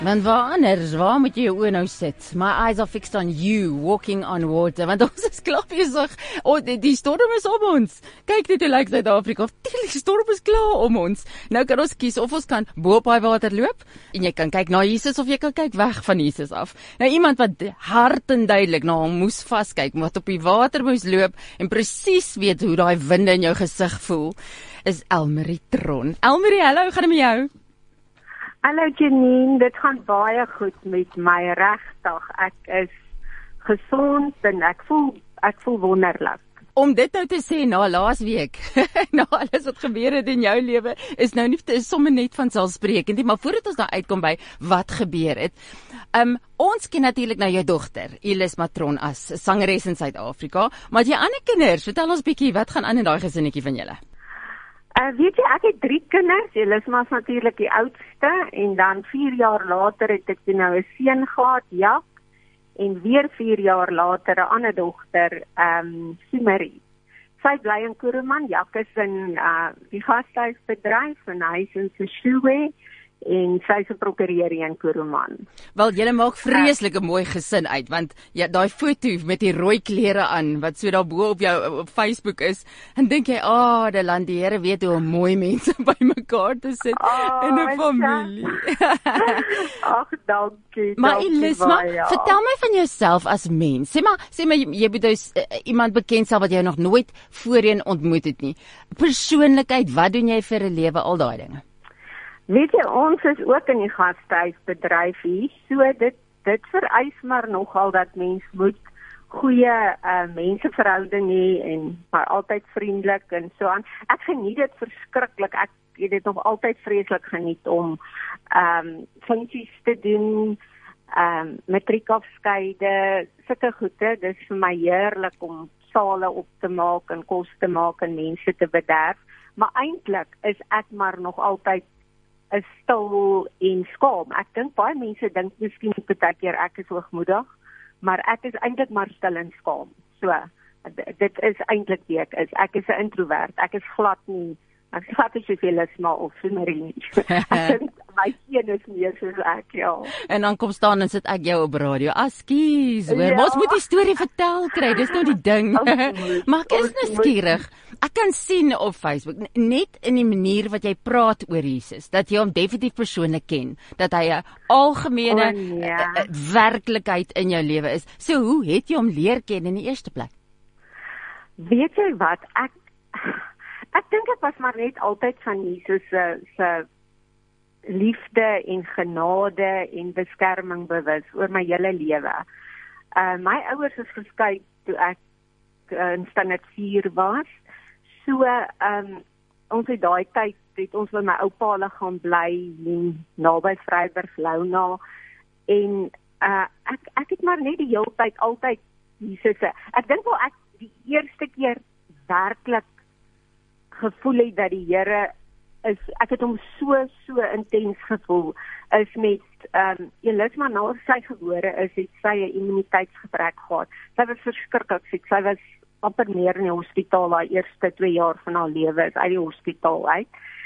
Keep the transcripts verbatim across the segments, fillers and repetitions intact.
Want waar anders, waar moet jy jou oë nou sit? My eyes are fixed on you, walking on water. Want ons is klaar besig. Oh, die, die storm is om ons. Kyk net hoe lyk Suid-Afrika. Die storm is klaar om ons. Nou kan ons kies of ons kan bo op daai water loop en jy kan kyk na Jesus of jy kan kyk weg van Jesus af. Nou iemand wat hard en duidelik na hom moes vaskyk, wat op die water moes loop en presies weet hoe daai winde in jou gesig voel, is Elmarie Tron. Elmarie, hallo, hoe gaan dit met jou? Hallo Janine, dit gaan baie goed met my regtig. Ek is gesond en ek voel ek voel wonderlik. Om dit nou te sê na laas week, na alles wat gebeur het in jou lewe, is nou nie is sommer net van selfsprekend nie, maar voordat ons daar uitkom by wat gebeur het. Um ons ken natuurlik nou jou dogter, Elis Matron, as sangeres in Suid-Afrika, maar jy ander kinders, vertel ons bietjie wat gaan aan in daai gesinnetjie van julle? Uh, weet jy, ek het drie kinders, Elisma is natuurlijk die oudste, en dan vier jaar later het ek nou een seun gehad, Jak, en weer vier jaar later een ander dogter, um, Sumarie. Sy bly in Kuruman, Jak is in uh, die gasthuisbedryf, en hy is in Seshowe, en sy is 'n prokureur in Kuruman. Wel, julle maak vreeslike uh, mooi gesin uit, want ja, daai foto met die rooi klere aan, wat so daar bo op jou op Facebook is, en dink jy, ah, oh, die land, die Here weet hoe mooi mense by mekaar te sit oh, in 'n familie. Ag, dankie. Maar dankie Elisma, baie. vertel my van jouself as mens. Sê maar, sê maar jy moet dus uh, iemand bekend sal wat jy nog nooit voorheen ontmoet het nie. Persoonlikheid, wat doen jy vir 'n lewe, al daai dinge? Weet jy, ons is ook in die gasthuisbedryf hier, so dit, dit vereis maar nogal dat mens moet goeie uh, menseverhouding hê en maar altyd vriendelik en so aan. Ek geniet dit verskriklik, ek het dit nog altyd vreeslik geniet om um, funksies te doen, um, matriekafskeide, sulke goede, dis vir my heerlik om sale op te maak en kos te maak en mense te bederf, maar eintlik is ek maar nog altyd is stil en skaam. Ek dink baie mense dink miskien baie keer ek is hoogmoedig, maar ek is eintlik maar stil en skaam. So, dit is eintlik wie ek is. Ek is 'n introvert. Ek is glad nie, ek is glad nie soveel as maar of Sumarie. Ek dink my seun is meer soos ek, ja. En dan kom staan en sit ek jou op radio. Askies, hoor. Ja. Maar ons moet die storie vertel kry, dis nou die ding. Maar ek is nuuskierig. Ek kan sien op Facebook, net in die manier wat jy praat oor Jesus, dat jy hom definitief persoonlik ken, dat hy 'n algemene oh, nee. uh, werklikheid in jou lewe is. So hoe het jy hom leer ken in die eerste plek? Weet jy wat, ek ek dink ek was maar net altyd van Jesus se se liefde en genade en beskerming bewus oor my hele lewe. Uh, my ouers is geskei toe ek uh, in standaard vier was. So, um, ons het daai tyd, het ons by my oupa hulle gaan bly, naby Vryburg, Launa, en uh, ek, ek het maar net die hele tyd, altyd Jesus, ek dink wel ek die eerste keer werklik gevoel het dat die Here is, ek het hom so, so intens gevoel, is met, um, Elisma na sy gebore is, het sy 'n immuniteitsgebrek gehad. Sy was verskriklik siek, sy was amper meer in die hospitaal, haar eerste twee jaar van haar lewe is uit die hospitaal uit.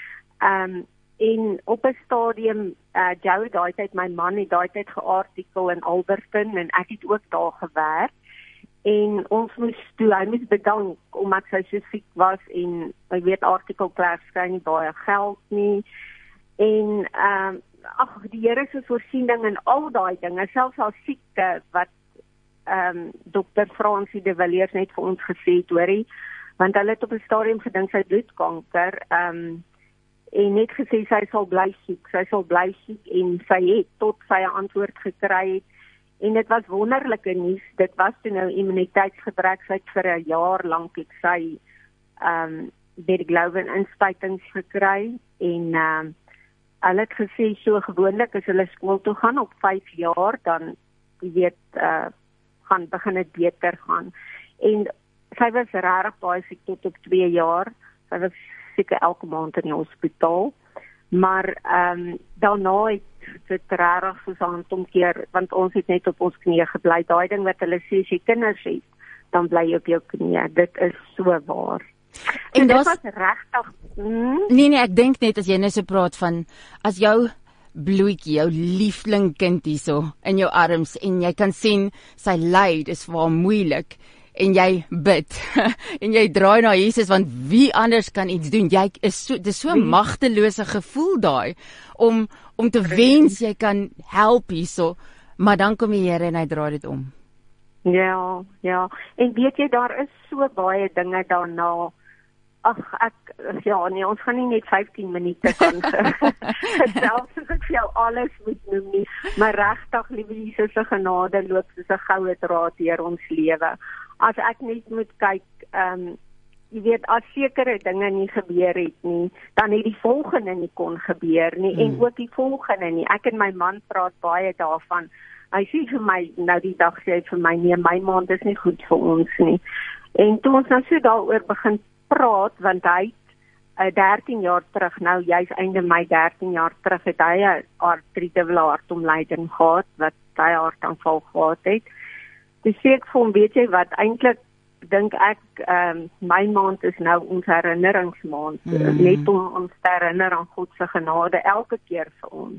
Um, en op 'n stadium, uh, Joe daai tyd, my man het daai tyd geartikel in Alberton, en ek het ook daar gewerk, en ons moes toe, hy moes bedank, omdat sy so siek was, en jy weet, artikelklas kry nie baie geld nie, en um, ag, die Here se voorsiening en al daai dinge, selfs haar siekte, wat Um, dokter Fransie de Villiers net vir ons gesê het, hoorie, want hulle het op 'n stadium gedink sy bloedkanker, um, en net gesê sy sal bly siek, sy sal bly siek, en sy het tot sy 'n antwoord gekry het, en dit was wonderlike nuus, dit was toe nou immuniteitsgebrek, sy het vir 'n jaar lank het sy um, Bergloven inspuitings gekry, en um, hulle het gesê, so gewoonlik as hulle skool toe gaan op vyf jaar, dan, jy weet, uh, gaan begin dit beter gaan. En sy was regtig baie siek tot op twee jaar. Sy was seker elke maand in die hospitaal. Maar ehm um, daarna het dit regtig soos 'n handomkeer, want ons het net op ons knieë gebly. Daai ding wat hulle sê, as jy kinders het, dan bly jy op jou knieë. Dit is so waar. En dit was was regtig. Hmm? Nee nee, ek dink net as jy net so praat van as jou bloetjie, jou liefling kind hierso in jou arms en jy kan sien sy ly, dis vir haar moeilik en jy bid en jy draai na Jesus want wie anders kan iets doen? Jy is so dis so 'n magtelose gevoel daai om om te wens jy kan help hierso, maar dan kom die Here en hy draai dit om. Ja, ja. En weet jy, daar is so baie dinge daarna. Ag, ek ja, nee, ons gaan nie net vyftien minute kan selfs as ek vir jou alles moet noem nie, maar regtig, liewe Jesus se genade loop soos 'n goue draad deur ons lewe. As ek net moet kyk, ehm um, jy weet, as sekere dinge nie gebeur het nie, dan het die volgende nie kon gebeur nie, hmm. en ook die volgende nie. Ek en my man praat baie daarvan. Hy sê vir my, nou die dag sê hy vir my, nee, my maand is nie goed vir ons nie. En toe ons nou so daaroor begin praat, want hy het uh, dertien jaar terug, nou juist einde my dertien jaar terug, het hy 'n artritis hartomleiding gehad, wat hy hartaanval gehad het. Dus sê ek vir hom, weet jy wat, eintlik dink ek, um, my maand is nou ons herinneringsmaand, mm. net om ons te herinner aan God se genade elke keer vir ons.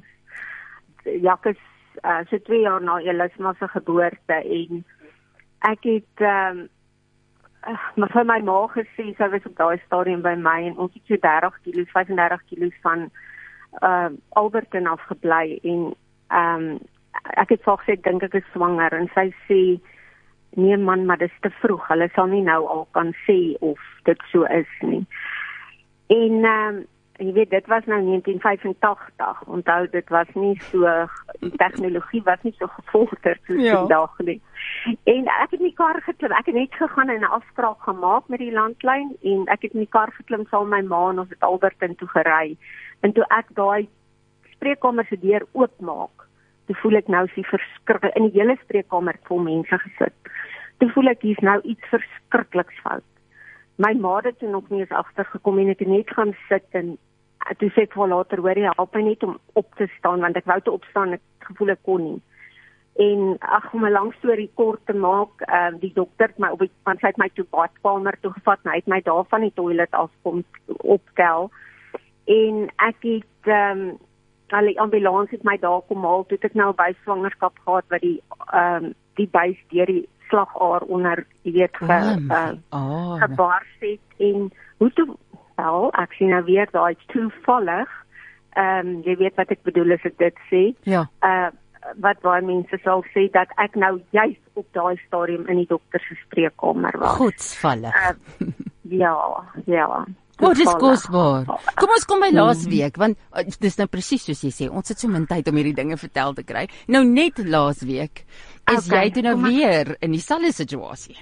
Jak is uh, so twee jaar na Elisma se geboorte en ek het um, uh, maar vir my ma gesê, sy was op daai stadium by my en ons het so dertig kilos, vyfendertig kilos van uh, Alberton afgebly en um, ek het vir gesê, dink ek is swanger en sy sê, nee man, maar dis te vroeg, hulle sal nie nou al kan sê of dit so is nie. En um, jy weet, dit was nou negentien vyfentagtig, onthou, dit was nie so, die tegnologie was nie so gevorderd soos ja. vandag nie. En ek het in die kar geklim, ek het net gegaan en 'n afspraak gemaak met die landlyn, en ek het in die kar geklim saam met my ma en ons het Alberton toe gery. En toe ek daai spreekkamer se deur oopmaak, toe voel ek nou is die verskriklik, in die hele spreekkamer vol mense gesit. Toe voel ek, hier's nou iets verskrikliks fout. My ma het toe nog nie eens agtergekom en ek het net gaan sit en toe sê ek vir later, hoor jy, help my net om op te staan, want ek wou te opstaan, ek gevoel ek kon nie. En ag, om 'n lang storie kort te maak, uh, die dokter het my op, want sy het my toe badkamer toe gevat, en hy het my daar van die toilet af kom optel. En ek het, um, al die ambulans het my daar kom haal, toe het ek nou by swangerskap gehad, wat die, um, die buis deur die slagaar onder, jy weet, ge, uh, oh, gebars het, en hoe toe, wel, ek sien nou weer, daar is toevallig, um, jy weet wat ek bedoel as ek dit sê, ja. uh, wat baie mense sal sê, dat ek nou juist op daai stadium in die dokter se spreekkamer was. Godsvallig. Uh, ja, ja. O, dis kosbaar. Kom ons kom by laas week, want uh, dis nou presies soos jy sê, ons het so min tyd om hierdie dinge vertel te kry. Nou net laas week, is okay, jy toe nou weer in dieselfde situasie?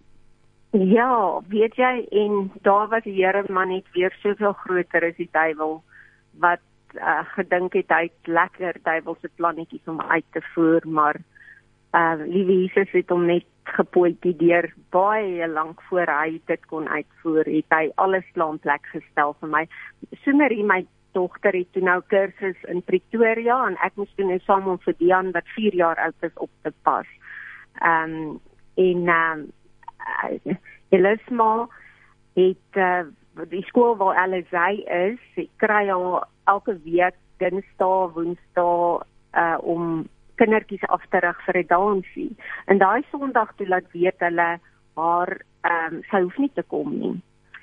Ja, weet jy, en daar was die Here maar net weer soveel groter as die duiwel, wat uh, gedink het, hy het lekker duiwelse plannetjies om uit te voer, maar uh, liewe Jesus het hom net gepootjie deur, baie lank voor hy dit kon uitvoer, het hy alles klaar in plek gestel vir my. Somerie, my dogter het toe nou kursus in Pretoria, en ek moes toe nou saam om vir Dian, wat vier jaar oud is, op te pas. Um, en um, uh, Elisma het, uh, die skool waar Alizé is, ek kry al elke week, dinsdae, woensdae, uh, om kindertjies af te rig vir 'n dansie. En daai Sondag toe laat weet hulle haar, um, sy hoef nie te kom nie.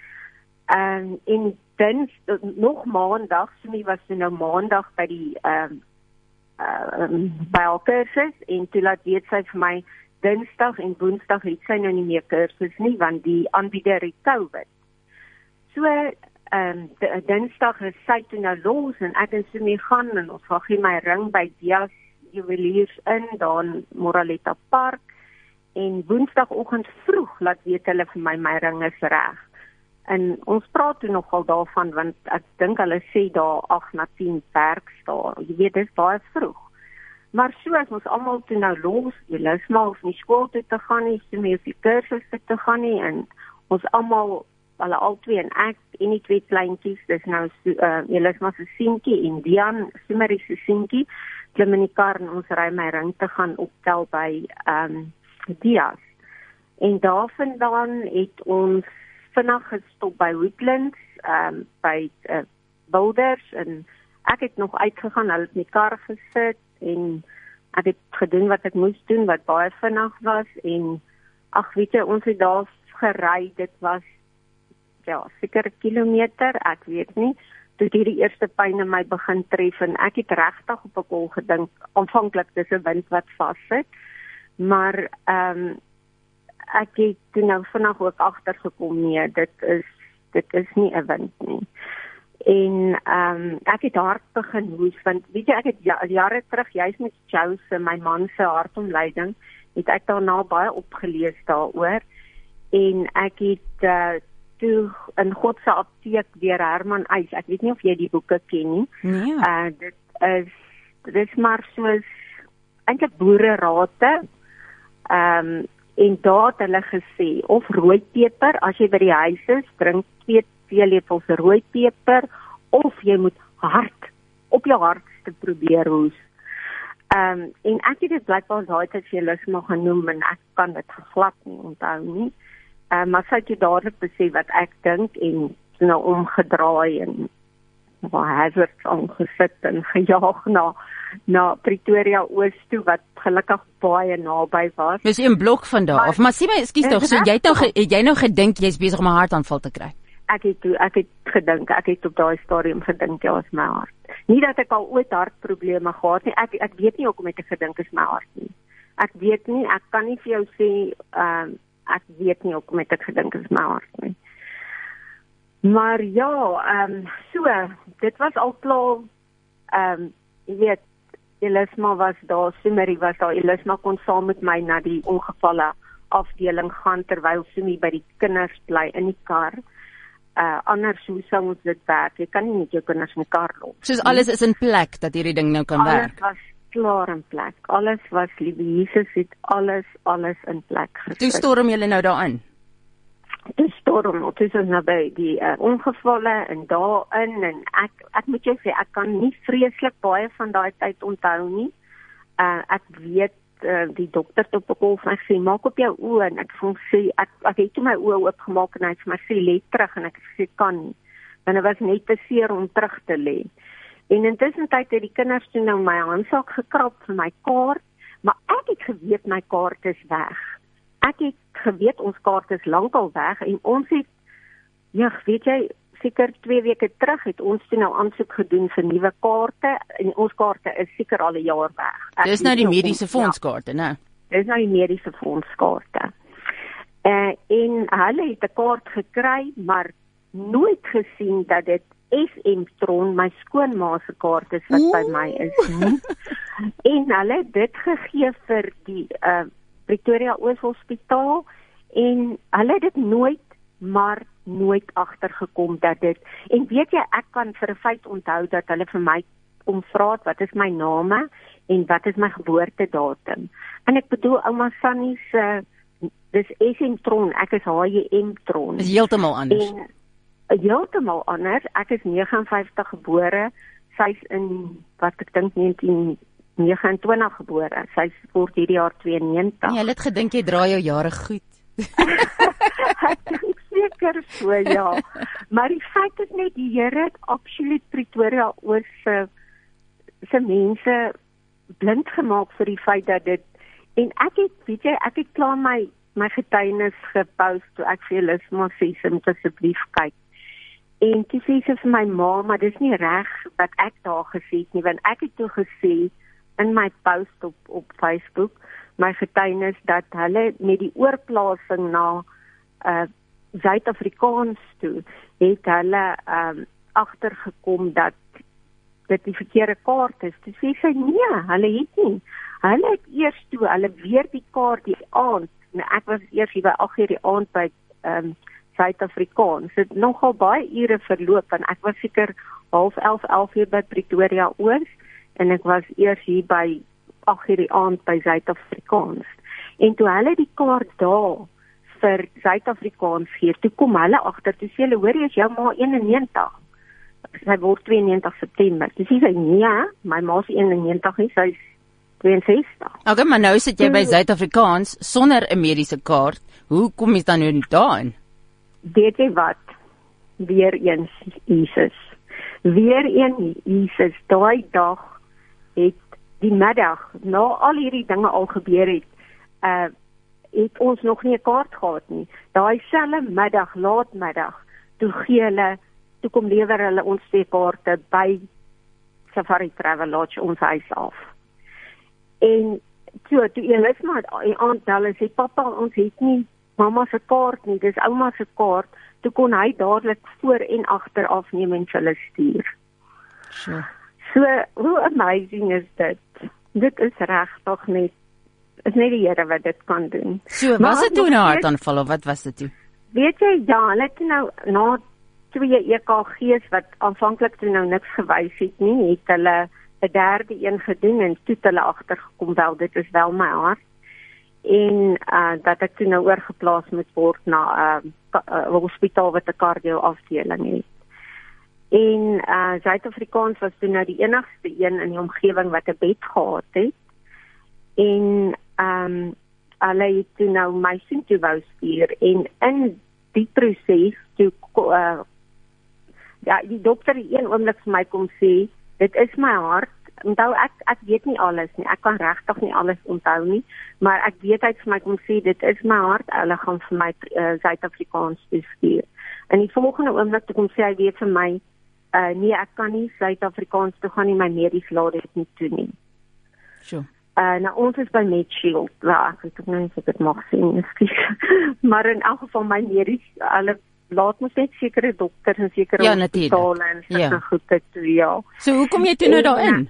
Um, en dins, nog maandag, Sumi was toe nou maandag by die um, um, by haar kursus, en toe laat weet sy vir my, dinsdag en woensdag het sy nou nie meer kursus nie, want die aanbieder het COVID. So, um, dinsdag is sy toe nou los, en ek en Sumi gaan, en ons gaan gee my ring by Dias juweliers in, daar in Moraletta Park, en woensdagoggend vroeg laat weet hulle vir my, my ring is reg. En ons praat toe nogal daarvan, want ek dink hulle sê daar agt na tien werksdae, jy weet, dis baie vroeg. Maar so as ons almal toe nou los, Elisma hoef nie skool toe te gaan nie, so meer die kursus te gaan nie, en ons almal, hulle al twee en ek, en die twee kleintjies, dis nou uh, Elisma se seentjie en Dian, Sumerie se seentjie, klim in die kar en ons ry my ring te gaan optel by um, Dias. En daarvandaan het ons vinnig gestop by Woodlands, um, by uh, Boulders, en ek het nog uitgegaan, hulle het in die kar gesit en ek het gedoen wat ek moes doen, wat baie vinnig was en ag weet jy, ons het daar gery, dit was ja, seker 'n kilometer, ek weet nie, toe hierdie eerste pyne my begin tref en ek het regtig op 'n kol gedink, aanvanklik dis 'n wind wat vassit, maar ehm um, ek het toe nou vinnig ook agtergekom, nee, dit is dit is nie 'n wind nie. En ehm um, ek het hard begin hoes, want weet jy, ek het ja, jare terug, juist met Jose, my man se hartomleiding, het ek daarna baie opgelees daaroor, en ek het uh, toe in God se apteek deur Herman Eis, ek weet nie of jy die boeke ken nie, nee. uh, dit is, dit is maar soos, eintlik boererate, ehm um, en daar het hulle gesê, of rooipeper, as jy by die huis is, drink twee teelepels rooipeper, of jy moet hard, op jou hardste probeer hoes. Um, en ek het dit blykbaar daai tyd vir julle maar genoem, en ek kan dit glad nie onthou nie. Um, maar sy het jy dadelik besef wat ek dink, en nou omgedraai, en waar hazards aangesit, en gejaag na na Pretoria Oos toe, wat gelukkig baie naby was. Dis 'n blok van daar af, maar sê my, ekskuus tog, so jy het nou, ge, het jy nou gedink jy's besig om 'n hartaanval te kry? Ek het toe, ek het gedink, ek het op daai stadium gedink, ja, is my hart. Nie dat ek al ooit hartprobleme gehad nie, ek ek weet nie hoekom ek gedink is my hart nie. Ek weet nie, ek kan nie vir jou sê, ehm um, ek weet nie hoekom ek gedink is my hart nie. Maar ja, ehm um, so, dit was al klaar, ehm um, jy weet, Elisma was daar, Sumeri was daar, Elisma kon saam met my na die ongevalle afdeling gaan, terwyl Sumi by die kinders bly in die kar. Uh, anders hoe sou ons dit werk? Jy kan nie met jou kinders in die kar loop. Soos alles is in plek, dat hierdie ding nou kan alles werk. Alles was klaar in plek. Alles was, liewe Jesus het alles, alles in plek gesit. Toe storm julle nou daarin? Toe storm, toe is ons nou by die uh, ongevalle en daarin, en ek, ek moet jou sê, ek kan nie vreeslik baie van daai tyd onthou nie. Uh, ek weet, uh, die dokter het op 'n kol vir my gesê, maak op jou oë, en ek voel sê, ek, ek het toe my oë oopgemaak, en hy het vir my sê, lê terug, en ek het gesê, kan nie. En dit was net te seer om terug te lê. En intussen tyd het die kinders toe nou my handsak gekrap vir my kaart, maar ek het geweet my kaart is weg. Ek het geweet ons kaart is lankal weg, en ons het, ja, weet jy, seker twee weke terug het ons toe nou aansoek gedoen vir nuwe kaarte, en ons kaarte is seker al 'n jaar weg. Dis nou die mediese fondskaarte, né? Dis nou die mediese fondskaarte. Uh, en hulle het 'n kaart gekry, maar nooit gesien dat dit S M-tron, my skoonma se kaart is wat Oeh. by my is nie. En hulle het dit gegee vir die uh, Pretoria Oos Hospitaal, en hulle het dit nooit, maar nooit agtergekom dat dit, en weet jy, ek kan vir 'n feit onthou dat hulle vir my omvra het, wat is my name, en wat is my geboortedatum. En ek bedoel, ouma Sannie se, dis S M-tron, ek is H J M-tron. Is heeltemal anders. En, heeltemal anders, ek is negenty and five gebore, sy is in, wat ek dink, negentien negenentwintig gebore, sy is word hierdie jaar tweeënnegentig. Nee, hulle het gedink jy dra jou jare goed. Ek dink seker so, ja. Maar die feit is net, die Here het absoluut Pretoria Oos se se mense blind gemaak vir die feit dat dit, en ek het, weet jy, ek het klaar my, my getuienis gepost, toe ek vir julle maar sê, sy moet asseblief kyk. En toe sê sy vir my ma, maar dis nie reg wat ek daar gesê het nie, want ek het toe gesê, in my post op, op Facebook, my getuienis, dat hulle met die oorplasing na uh, Suid-Afrikaans toe, het hulle um, agtergekom dat dit die verkeerde kaart is. Toe sê sy, nee, hulle het nie. Hulle het eers toe, hulle weer die kaart die aand, nou ek was eers hier by agt uur die aand by um, Suid-Afrikaans. Dit het nogal baie ure verloop, en ek was seker half elf, elf uur by Pretoria Oos, en ek was eers hier by agt uur die aand by Suid-Afrikaans. En toe hulle die kaart daar vir Suid-Afrikaans gee, toe kom hulle agter, toe sê hulle, hoor jy, is jou ma eenennegentig? Sy word tweeënnegentig September. Toe sê sy, nee, my ma is eenennegentig nie, sy is tweeënsestig. Okay, maar nou sit jy by Suid-Afrikaans sonder 'n mediese kaart. Hoe kom jy dan nou daarin? Weet jy wat? Weer eens, Jesus. weer een Jesus, daai dag het die middag, na al hierdie dinge al gebeur het, uh, het ons nog nie 'n kaart gehad nie. Daai selfe middag, laatmiddag, toe gee hulle, toe kom lewer hulle ons twee kaarte by Safari Travel Lodge ons huis af. En toe, toe Elisma aantel en sê, papa, ons het nie mamma se kaart nie, dis ouma se kaart, toe kon hy dadelik voor en agter afneem en hulle stuur. Sure. So, hoe amazing is dit? Dit is regtig net, is net die Here wat dit kan doen. So, was dit toe 'n hartaanval of wat was dit toe? Weet jy, ja, hulle het nou, na twee E K G's wat aanvanklik toe nou niks gewys het nie, het hulle 'n derde een gedoen en toe het hulle agtergekom, wel, dit is wel my hart. En uh, dat ek toe nou oorgeplaas moet word na 'n uh, uh, hospitaal wat 'n cardio afdeling het. En uh, Suid-Afrikaans was toe nou die enigste een in die omgewing wat 'n bed gehad het. En um, hulle het toe nou my sien toe wou stuur. En in die proses, toe, uh, ja, die dokter die een oomblik vir my kom sê, dit is my hart. Onthou, ek, ek weet nie alles nie, ek kan regtig nie alles onthou nie, maar ek weet hy vir my kom sê, dit is my hart, hulle gaan vir my uh, Suid-Afrikaans toestuur. En die volgende oomblik toe kom sê hy weer vir my, uh, nee, ek kan nie Suid-Afrikaans toe gaan nie, my medies laat dit nie toe nie. Sure. Uh, nou, ons is by Medshield, ja, ek weet ook nie of ek dit mag sê, maar in elk geval my medies, hulle laat ons net sekere dokters en sekere ja, hospitale en sulke ja. goede toe, ja. So, hoe kom jy toe nou daarin?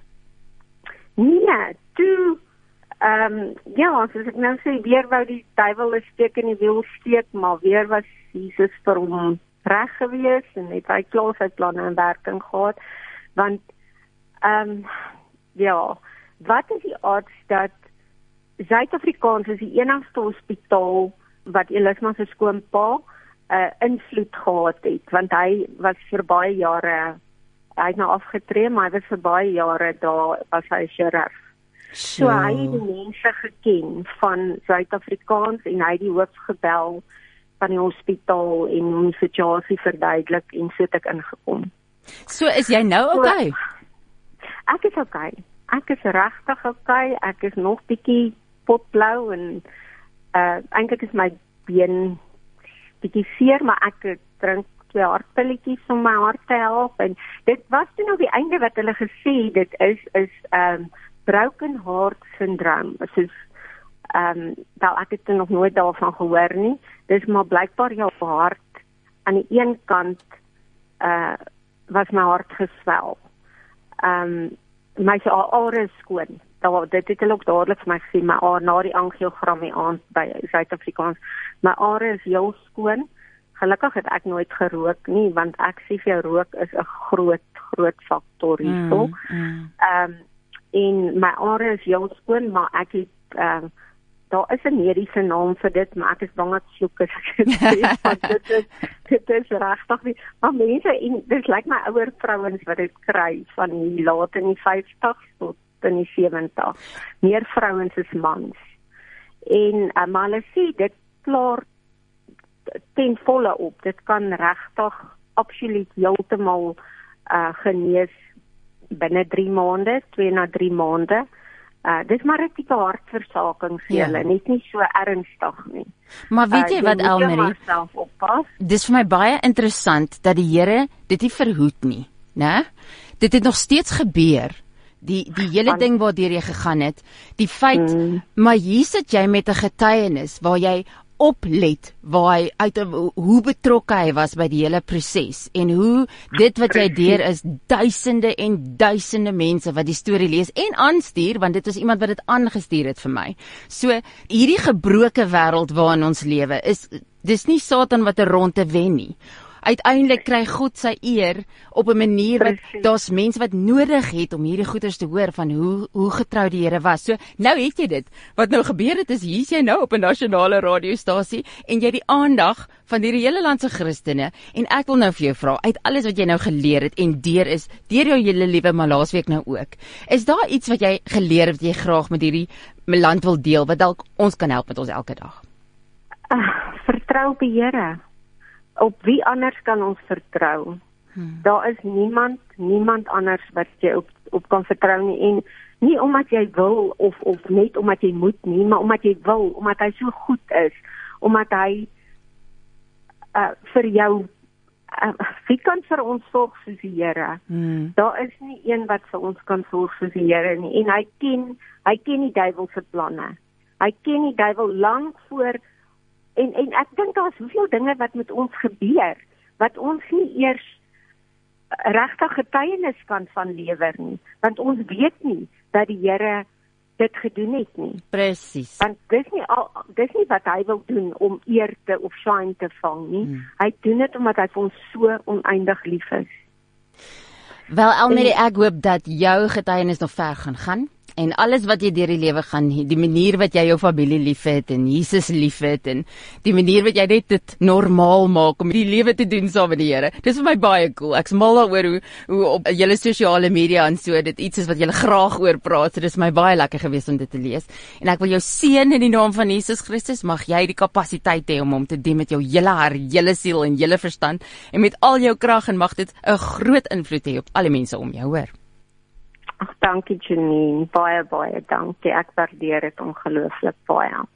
Nee, toe, um, ja, soos ek nou sê, weer wou die duiwel 'n steek in die wiel steek, maar weer was Jesus vir hom reg gewees en het hy klaar sy planne in werking gehad, want, um, ja, wat is die odds dat Suid-Afrikaans is die enigste hospitaal wat Elisma se skoonpa uh, invloed gehad het, want hy was vir baie jare, hy het nou afgetree, maar hy was vir baie jare daar, was hy chirurg. So, so hy het die mense geken van Suid-Afrikaans en hy het die hoof gebel van die hospitaal en hom die situasie verduidelik en so het ek ingekom. So, is jy nou oké? Okay? Ek is oké. Okay. Ek is regtig oké. Okay. Ek is nog bietjie potblou en uh, eintlik is my been bietjie seer, maar ek drink twee hartpilletjies om my hart te help en dit was toe nou die einde wat hulle gesê dit is is um, broken heart syndrome. Soos um, wel ek het nog nooit daarvan gehoor nie. Dis maar blykbaar jou hart aan die een kant uh, was my hart geswel. Um, my are is skoon. Daar, dit het hulle ook dadelik vir my gesê, my are na die angiogram hier aan by Suid-Afrikaans. My are is heel skoon. Gelukkig het ek nooit gerook nie, want ek sê vir jou rook is 'n groot, groot faktor hierso. Mm, mm. Um, en my are is heel skoon, maar ek het, um, daar is 'n mediese naam vir dit, maar ek is bang dat vloek is ek het sê, want dit is, dit is regtig nie. Maar mense, en dit lyk my ouer vrouens wat dit kry, van die laat in die vyftig tot in die sewentig. Meer vrouens as mans. En um, maar hulle sê, dit klaar ten volle op. Dit kan regtig absoluut heeltemal uh, genees binne drie maande, twee na drie maande. Uh, dis maar 'n tipe hartversaking vir hulle, ja. Net nie so ernstig nie. Maar weet jy uh, wat, Elmarie? Dis vir my baie interessant dat die Here dit nie verhoed nie, né? Dit het nog steeds gebeur. Die die hele ding waardeur jy gegaan het, die feit, mm. maar hier sit jy met 'n getuienis waar jy oplet waar hy uit hoe betrokke hy was by die hele proses en hoe dit wat jy deur is duisende en duisende mense wat die storie lees en aanstuur, want dit is iemand wat dit aangestuur het vir my. So hierdie gebroke wêreld waarin ons lewe is, dis nie Satan wat 'n ronde wen nie. Uiteindelik kry God sy eer op 'n manier wat daar's mense wat nodig het om hierdie goeders te hoor van hoe hoe getrou die Here was. So nou het jy dit. Wat nou gebeur het is hier's jy nou op 'n nasionale radiostasie en jy die aandag van hierdie hele land se Christene en ek wil nou vir jou vra uit alles wat jy nou geleer het en deur is deur jou hele lewe maar laasweek nou ook. Is daar iets wat jy geleer het wat jy graag met hierdie land wil deel wat dalk ons kan help met ons elke dag? Uh, vertrou op die Here. Op wie anders kan ons vertrou? Hmm. Daar is niemand, niemand anders wat jy op, op kan vertrou nie. En nie omdat jy wil of of net omdat jy moet nie, maar omdat jy wil, omdat hy so goed is, omdat hy uh, vir jou uh, wie kan vir ons sorg soos die Here? Hmm. Daar is nie een wat vir ons kan sorg soos die Here nie. En hy ken hy ken die duiwel se planne. Hy ken die duiwel lank voor en en ek dink daar's soveel dinge wat met ons gebeur wat ons nie eers regtig getuienis kan van lewer nie, want ons weet nie dat die Here dit gedoen het nie. Presies. Want dis nie al, dis nie wat hy wil doen om eer te of shine te vang nie. Hmm. Hy doen dit omdat hy vir ons so oneindig lief is. Wel, Elmarie, ek hoop dat jou getuienis nog ver gaan gaan. En alles wat jy deur die lewe gaan, die manier wat jy jou familie liefhet en Jesus liefhet en die manier wat jy net dit normaal maak om die lewe te doen saam met die Here. Dis vir my baie cool. Ek's mal daaroor hoe hoe op julle sosiale media en so dit iets is wat julle graag oor praat. So dis my baie lekker gewees om dit te lees. En ek wil jou seën in die naam van Jesus Christus. Mag jy die kapasiteit hê om hom te dien met jou hele hart, hele siel en hele verstand en met al jou krag en mag dit 'n groot invloed hê op alle mense om jou, hoor. Ag, dankie Janine, baie baie dankie. Ek waardeer dit ongelooflik baie.